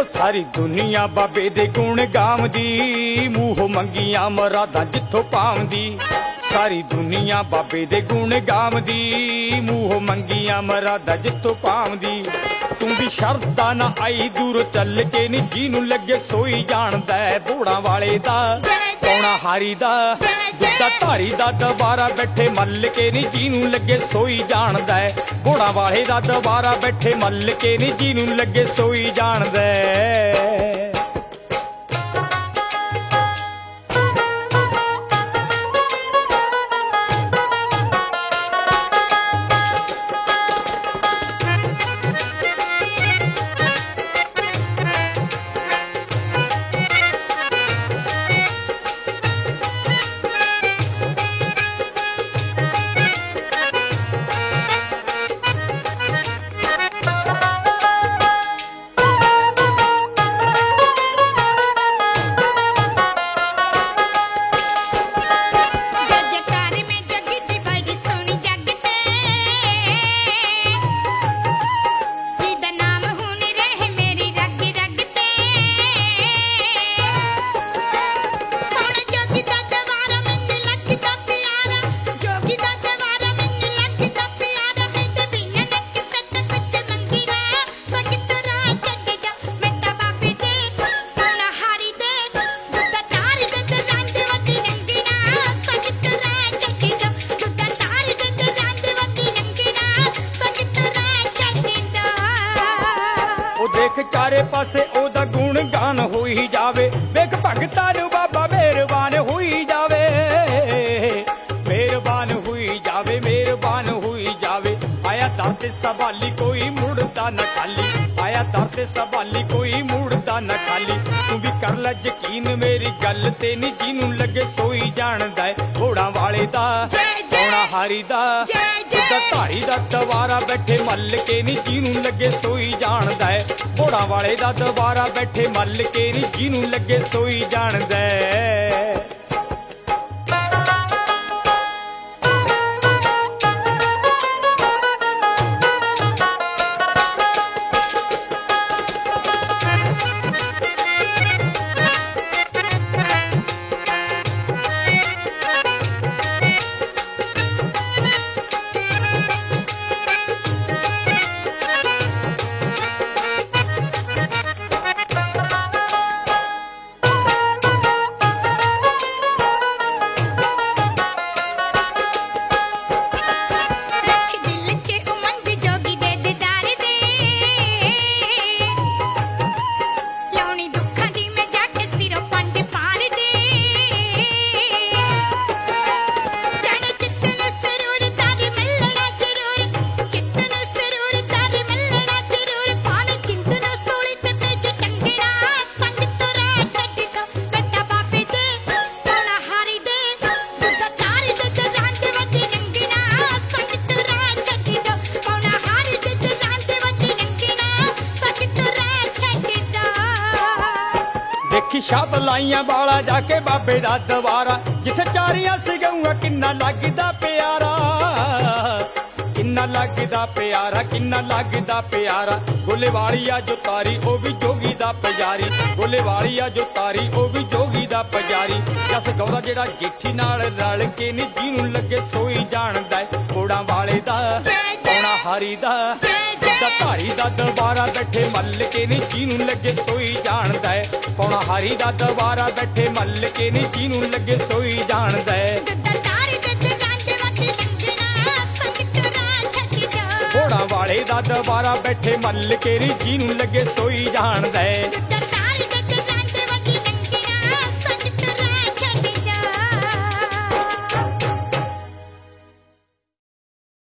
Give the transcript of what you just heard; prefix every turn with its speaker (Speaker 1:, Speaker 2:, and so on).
Speaker 1: सारी दुनिया बाबे दे गुण गावदी, मूह मंगियां मरादा जिथों पावदी। सारी दुनिया बाबे दे गुण गावदी, मूह मंगियां मरादा जिथों पावदी। तू भी शरदा ना आई दूर चल के नी, जीनू लगे सोई जानदा बोड़ा वाले दा पौना हारी दा। दुद्धा धारी दा दबारा बैठे मल के नी, जीनू लगे सोई जानदा बोड़ा वाले दा दबारा बैठे मल के नी, जीनू लगे सोई जानदा। देख चारे पासे ओदा गुण गान होई जावे, देख भगता नू बाबा मेहरबान होई जावे। मेहरबान होई जावे, मेहरबान होई जावे। आया दर ते सवाली कोई मुड़दा न खाली, आया दर ते सवाली कोई मुड़दा न खाली। तू भी कर ले यकीन मेरी गल ते नी, जीनू लगे सोई जानदा घोड़ा वाले दा पौना हारी दा। दुद्धा धारी दा दबारा बैठे मल के नी, जीनू लगे सोई जानदा घोड़ा वाले दा दबारा बैठे मल के नी, जीनू लगे सोई जानदा। देखी छाप लाइया बाला जाके बाबे दा दवारा, जिथे चारियां सिगऊं किन्ना लगदा प्यारा। किन्ना लगदा प्यारा, किन्ना लगदा प्यारा। गोले वालिया जो तारी ओ भी जोगी दा पुजारी, गोले वालिया जो तारी ओ भी जोगी दा पुजारी। जस गौरा जेड़ा जेठी नाल रल के नी, जीनू लगे सोई जानदा घोड़ा वाले दा पौना हारी दा। दुद्धा धारी दा दबारा बैठे मल के नी, जीनू लगे सोई जानदा पौना हारी दा दबारा बैठे मल के नी, जीनू लगे सोई जानदा। घोड़ा वाले दा दबारा बैठे मल के नी, जीनू लगे सोई जानदा।